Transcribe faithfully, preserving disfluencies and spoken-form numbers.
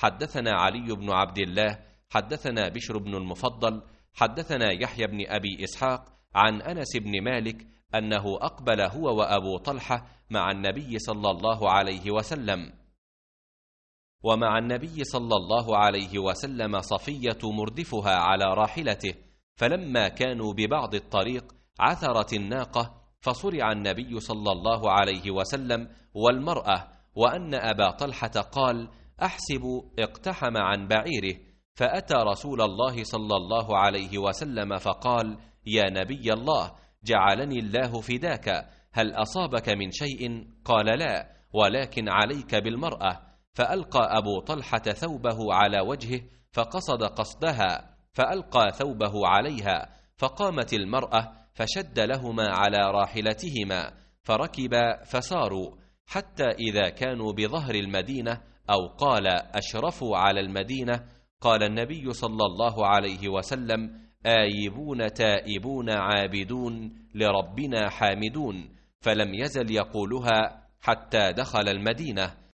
حدثنا علي بن عبد الله حدثنا بشر بن المفضل حدثنا يحيى بن أبي إسحاق عن أنس بن مالك أنه أقبل هو وأبو طلحة مع النبي صلى الله عليه وسلم، ومع النبي صلى الله عليه وسلم صفية مردفها على راحلته، فلما كانوا ببعض الطريق عثرت الناقة، فصرع النبي صلى الله عليه وسلم والمرأة، وأن أبا طلحة قال: أحسب اقتحم عن بعيره، فأتى رسول الله صلى الله عليه وسلم فقال: يا نبي الله، جعلني الله فداك، هل أصابك من شيء؟ قال: لا، ولكن عليك بالمرأة. فألقى أبو طلحة ثوبه على وجهه فقصد قصدها، فألقى ثوبه عليها، فقامت المرأة فشد لهما على راحلتهما، فركبا فساروا حتى إذا كانوا بظهر المدينة، أو قال أشرفوا على المدينة، قال النبي صلى الله عليه وسلم: آيبون تائبون عابدون لربنا حامدون، فلم يزل يقولها حتى دخل المدينة.